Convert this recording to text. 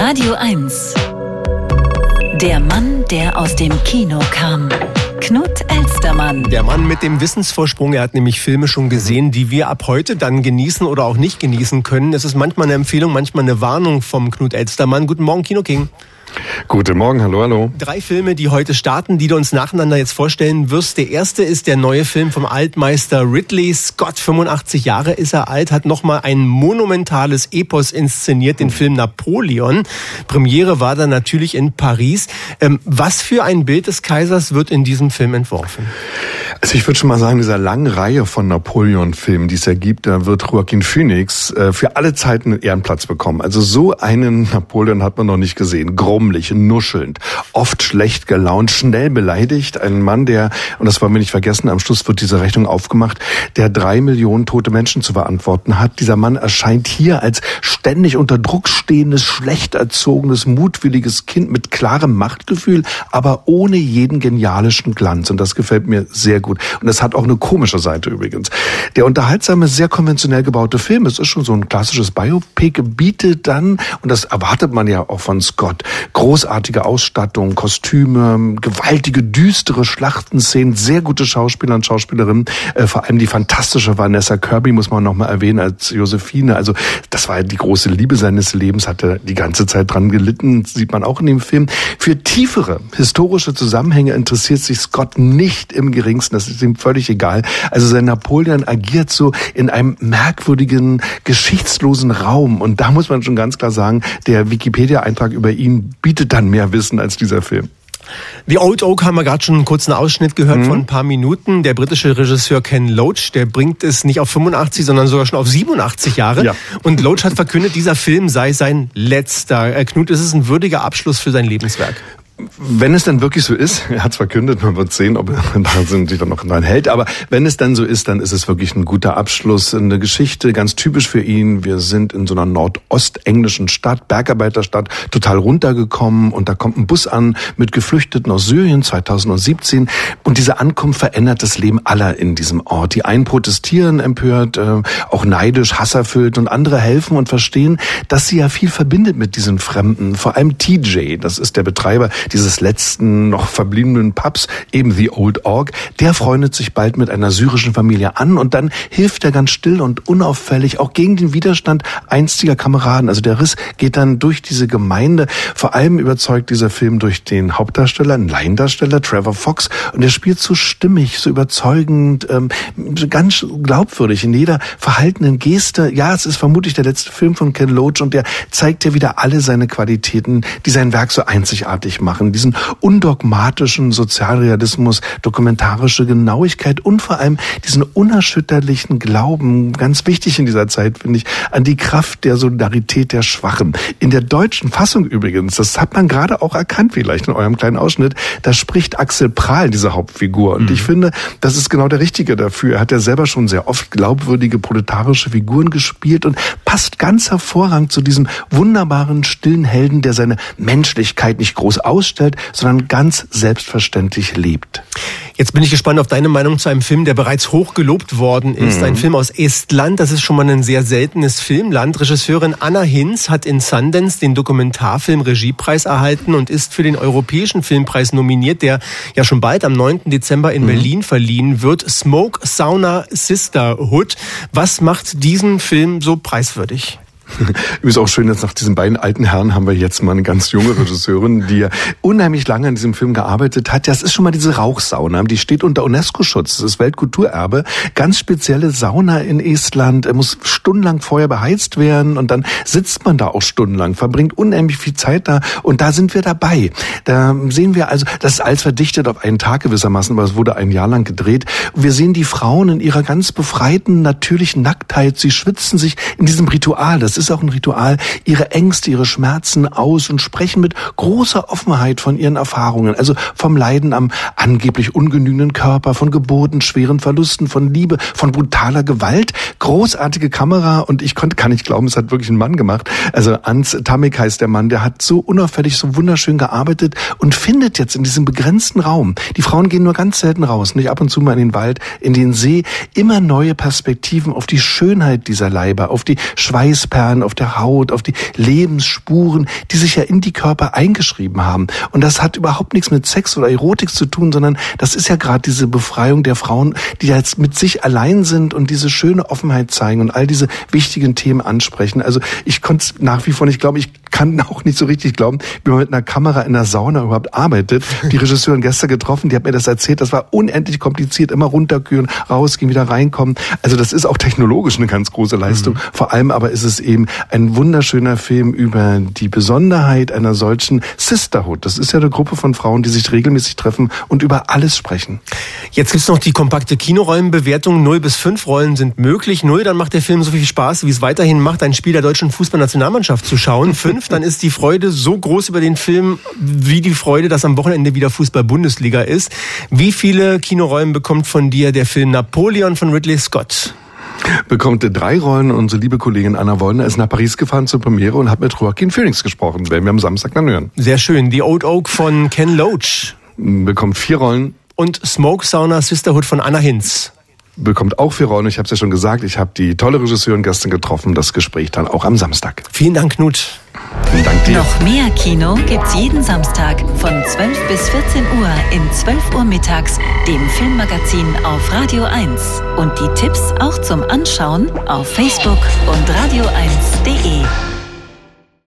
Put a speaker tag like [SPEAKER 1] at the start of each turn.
[SPEAKER 1] Radio 1. Der Mann, der aus dem Kino kam. Knut Elstermann.
[SPEAKER 2] Der Mann mit dem Wissensvorsprung, er hat nämlich Filme schon gesehen, die wir ab heute dann genießen oder auch nicht genießen können. Es ist manchmal eine Empfehlung, manchmal eine Warnung vom Knut Elstermann. Guten Morgen, Kino King.
[SPEAKER 3] Guten Morgen, hallo.
[SPEAKER 2] 3 Filme, die heute starten, die du uns nacheinander jetzt vorstellen wirst. Der erste ist der neue Film vom Altmeister Ridley Scott. 85 Jahre ist er alt, hat nochmal ein monumentales Epos inszeniert, den Film Napoleon. Premiere war dann natürlich in Paris. Was für ein Bild des Kaisers wird in diesem Film entworfen?
[SPEAKER 3] Also ich würde schon mal sagen, dieser langen Reihe von Napoleon-Filmen, die es ja gibt, da wird Joaquin Phoenix für alle Zeiten einen Ehrenplatz bekommen. Also so einen Napoleon hat man noch nicht gesehen. Grummelig, nuschelnd, oft schlecht gelaunt, schnell beleidigt. Ein Mann, der, und das wollen wir nicht vergessen, am Schluss wird diese Rechnung aufgemacht, der 3 Millionen tote Menschen zu verantworten hat. Dieser Mann erscheint hier als ständig unter Druck stehendes, schlecht erzogenes, mutwilliges Kind mit klarem Machtgefühl, aber ohne jeden genialischen Glanz. Und das gefällt mir sehr gut. Und das hat auch eine komische Seite übrigens. Der unterhaltsame, sehr konventionell gebaute Film, es ist schon so ein klassisches Biopic, bietet dann, und das erwartet man ja auch von Scott, großartige Ausstattung, Kostüme, gewaltige, düstere Schlachtenszenen, sehr gute Schauspieler und Schauspielerinnen, vor allem die fantastische Vanessa Kirby muss man noch mal erwähnen als Josephine. Also das war die große Liebe seines Lebens, hat er die ganze Zeit dran gelitten, sieht man auch in dem Film. Für tiefere historische Zusammenhänge interessiert sich Scott nicht im Geringsten, das ist ihm völlig egal. Also sein Napoleon agiert so in einem merkwürdigen, geschichtslosen Raum und da muss man schon ganz klar sagen, der Wikipedia-Eintrag über ihn bietet dann mehr Wissen als dieser Film.
[SPEAKER 2] The Old Oak haben wir gerade schon einen kurzen Ausschnitt gehört von ein paar Minuten. Der britische Regisseur Ken Loach, der bringt es nicht auf 85, sondern sogar schon auf 87 Jahre. Ja. Und Loach hat verkündet, dieser Film sei sein letzter. Knut, ist es ein würdiger Abschluss für sein Lebenswerk?
[SPEAKER 3] Wenn es dann wirklich so ist, er hat es verkündet, man wird sehen, ob er sich dann noch dran hält, aber wenn es dann so ist, dann ist es wirklich ein guter Abschluss, eine Geschichte, ganz typisch für ihn. Wir sind in so einer nordostenglischen Stadt, Bergarbeiterstadt, total runtergekommen und da kommt ein Bus an mit Geflüchteten aus Syrien 2017 und diese Ankunft verändert das Leben aller in diesem Ort. Die einen protestieren empört, auch neidisch, hasserfüllt und andere helfen und verstehen, dass sie ja viel verbindet mit diesen Fremden, vor allem TJ, das ist der Betreiber dieses letzten noch verbliebenen Pubs, eben The Old Oak, der freundet sich bald mit einer syrischen Familie an und dann hilft er ganz still und unauffällig auch gegen den Widerstand einstiger Kameraden. Also der Riss geht dann durch diese Gemeinde. Vor allem überzeugt dieser Film durch den Hauptdarsteller, einen Laiendarsteller, Trevor Fox, und er spielt so stimmig, so überzeugend, ganz glaubwürdig in jeder verhaltenen Geste. Ja, es ist vermutlich der letzte Film von Ken Loach und der zeigt ja wieder alle seine Qualitäten, die sein Werk so einzigartig machen. Diesen undogmatischen Sozialrealismus, dokumentarische Genauigkeit und vor allem diesen unerschütterlichen Glauben, ganz wichtig in dieser Zeit, finde ich, an die Kraft der Solidarität der Schwachen. In der deutschen Fassung übrigens, das hat man gerade auch erkannt vielleicht in eurem kleinen Ausschnitt, da spricht Axel Prahl, diese Hauptfigur. Und ich finde, das ist genau der Richtige dafür. Er hat ja selber schon sehr oft glaubwürdige proletarische Figuren gespielt und passt ganz hervorragend zu diesem wunderbaren, stillen Helden, der seine Menschlichkeit nicht groß ausstellt, sondern ganz selbstverständlich lebt.
[SPEAKER 2] Jetzt bin ich gespannt auf deine Meinung zu einem Film, der bereits hoch gelobt worden ist. Ein Film aus Estland, das ist schon mal ein sehr seltenes Filmland. Regisseurin Anna Hinz hat in Sundance den Dokumentarfilm Regiepreis erhalten und ist für den Europäischen Filmpreis nominiert, der ja schon bald am 9. Dezember in Berlin verliehen wird. Smoke, Sauna, Sisterhood. Was macht diesen Film so preiswürdig?
[SPEAKER 3] Ist auch schön, dass nach diesen beiden alten Herren haben wir jetzt mal eine ganz junge Regisseurin, die ja unheimlich lange an diesem Film gearbeitet hat. Das ist schon mal diese Rauchsauna, die steht unter UNESCO-Schutz, das ist Weltkulturerbe. Ganz spezielle Sauna in Estland, muss stundenlang vorher beheizt werden und dann sitzt man da auch stundenlang, verbringt unheimlich viel Zeit da und da sind wir dabei. Da sehen wir also, das ist alles verdichtet auf einen Tag gewissermaßen, aber es wurde ein Jahr lang gedreht. Wir sehen die Frauen in ihrer ganz befreiten, natürlichen Nacktheit, sie schwitzen sich in diesem Ritual, das ist auch ein Ritual, ihre Ängste, ihre Schmerzen aus und sprechen mit großer Offenheit von ihren Erfahrungen, also vom Leiden am angeblich ungenügenden Körper, von Geburten, schweren Verlusten, von Liebe, von brutaler Gewalt. Großartige Kamera und ich kann nicht glauben, es hat wirklich ein Mann gemacht. Also Ans Tamek heißt der Mann, der hat so unauffällig, so wunderschön gearbeitet und findet jetzt in diesem begrenzten Raum, die Frauen gehen nur ganz selten raus, nicht ab und zu mal in den Wald, in den See, immer neue Perspektiven auf die Schönheit dieser Leiber, auf die Schweißperlen, Adern, auf der Haut, auf die Lebensspuren, die sich ja in die Körper eingeschrieben haben. Und das hat überhaupt nichts mit Sex oder Erotik zu tun, sondern das ist ja gerade diese Befreiung der Frauen, die jetzt mit sich allein sind und diese schöne Offenheit zeigen und all diese wichtigen Themen ansprechen. Also ich konnte es nach wie vor nicht glauben. Ich kann auch nicht so richtig glauben, wie man mit einer Kamera in der Sauna überhaupt arbeitet. Die Regisseurin gestern getroffen, die hat mir das erzählt. Das war unendlich kompliziert. Immer runterkühlen, rausgehen, wieder reinkommen. Also das ist auch technologisch eine ganz große Leistung. Vor allem aber ist es eben ein wunderschöner Film über die Besonderheit einer solchen Sisterhood. Das ist ja eine Gruppe von Frauen, die sich regelmäßig treffen und über alles sprechen.
[SPEAKER 2] Jetzt gibt's noch die kompakte Kinorollenbewertung. 0 bis 5 Rollen sind möglich. 0, dann macht der Film so viel Spaß, wie es weiterhin macht, ein Spiel der deutschen Fußballnationalmannschaft zu schauen. 5, dann ist die Freude so groß über den Film, wie die Freude, dass am Wochenende wieder Fußball-Bundesliga ist. Wie viele Kinorollen bekommt von dir der Film Napoleon von Ridley Scott?
[SPEAKER 3] Bekommt 3 Rollen. Unsere liebe Kollegin Anna Wollner ist nach Paris gefahren zur Premiere und hat mit Joaquin Phoenix gesprochen. Werden wir am Samstag dann hören.
[SPEAKER 2] Sehr schön. The Old Oak von Ken Loach.
[SPEAKER 3] Bekommt 4 Rollen.
[SPEAKER 2] Und Smoke Sauna Sisterhood von Anna Hinz.
[SPEAKER 3] Bekommt auch 4 Rollen. Ich habe es ja schon gesagt, ich habe die tolle Regisseurin gestern getroffen. Das Gespräch dann auch am Samstag.
[SPEAKER 2] Vielen Dank, Knut.
[SPEAKER 3] Vielen Dank dir.
[SPEAKER 1] Noch mehr Kino gibt's jeden Samstag von 12 bis 14 Uhr in 12 Uhr mittags, dem Filmmagazin auf Radio 1. Und die Tipps auch zum Anschauen auf Facebook und radio1.de.